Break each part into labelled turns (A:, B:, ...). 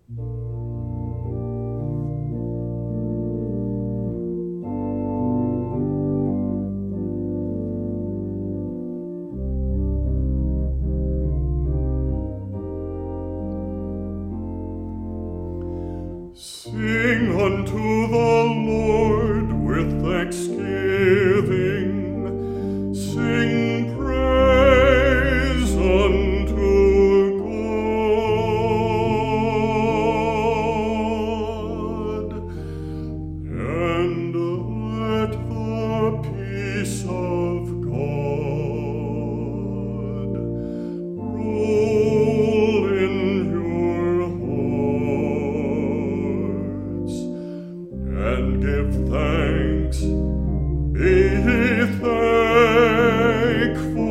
A: Sing unto the Lord with thanksgiving. Sing praise unto God. And let the peace of God rule in your hearts. And give thanks, be thankful.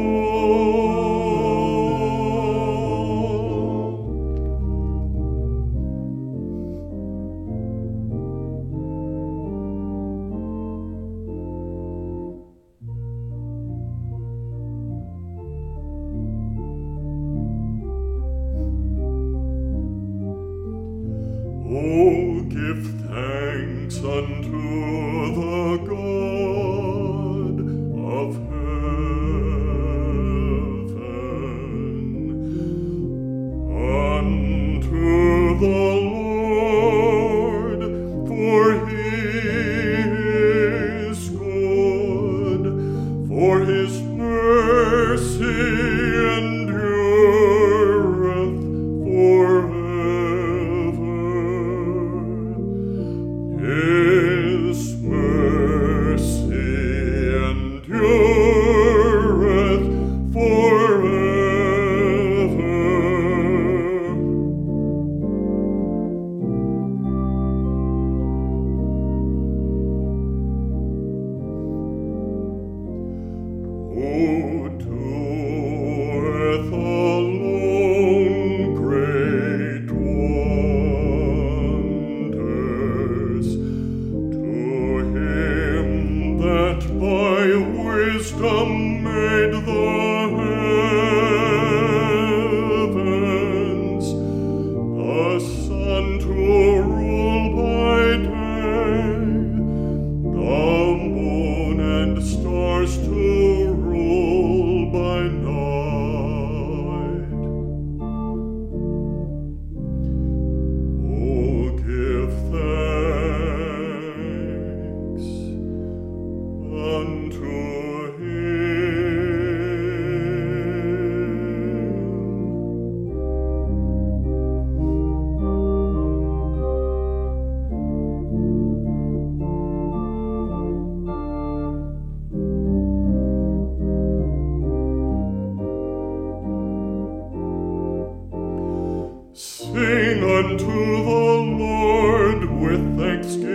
A: Oh, give thanks unto the God of heaven, unto the Lord, for he is good, for his mercy endureth forever. His mercy endureth forever. Who doeth alone great wonders, to him that by wisdom made the heavens, the sun to rule by day, the moon and stars to rule by night. Oh, give thanks unto Sing unto the Lord with thanksgiving.